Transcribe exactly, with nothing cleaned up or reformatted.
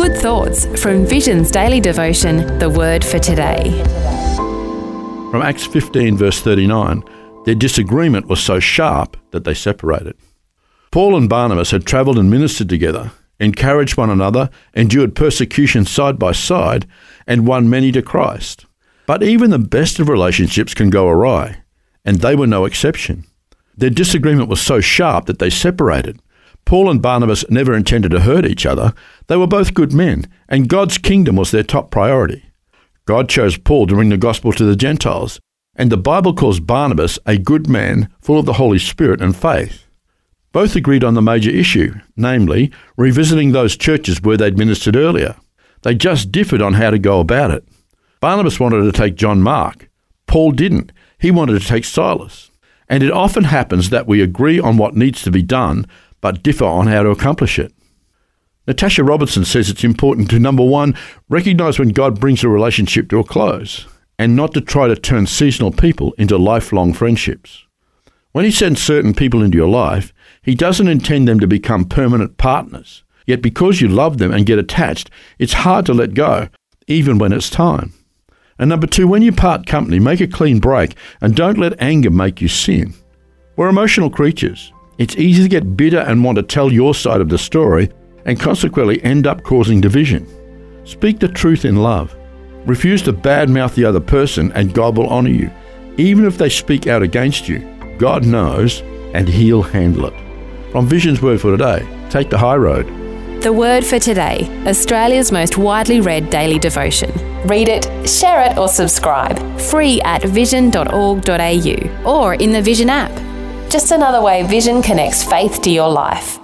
Good thoughts from Vision's daily devotion, The Word for Today. From Acts fifteen, verse thirty-nine, their disagreement was so sharp that they separated. Paul and Barnabas had travelled and ministered together, encouraged one another, endured persecution side by side, and won many to Christ. But even the best of relationships can go awry, and they were no exception. Their disagreement was so sharp that they separated. Paul and Barnabas never intended to hurt each other. They were both good men, and God's kingdom was their top priority. God chose Paul to bring the gospel to the Gentiles, and the Bible calls Barnabas a good man full of the Holy Spirit and faith. Both agreed on the major issue, namely, revisiting those churches where they'd ministered earlier. They just differed on how to go about it. Barnabas wanted to take John Mark. Paul didn't. He wanted to take Silas. And it often happens that we agree on what needs to be done, but differ on how to accomplish it. Natasha Robertson says it's important to, number one, recognise when God brings a relationship to a close, and not to try to turn seasonal people into lifelong friendships. When he sends certain people into your life, he doesn't intend them to become permanent partners. Yet because you love them and get attached, it's hard to let go, even when it's time. And number two, when you part company, make a clean break and don't let anger make you sin. We're emotional creatures. It's easy to get bitter and want to tell your side of the story and consequently end up causing division. Speak the truth in love. Refuse to badmouth the other person and God will honour you. Even if they speak out against you, God knows and He'll handle it. From Vision's Word for Today, take the high road. The Word for Today, Australia's most widely read daily devotion. Read it, share it or subscribe. Free at vision dot org dot a u or in the Vision app. Just another way Vision connects faith to your life.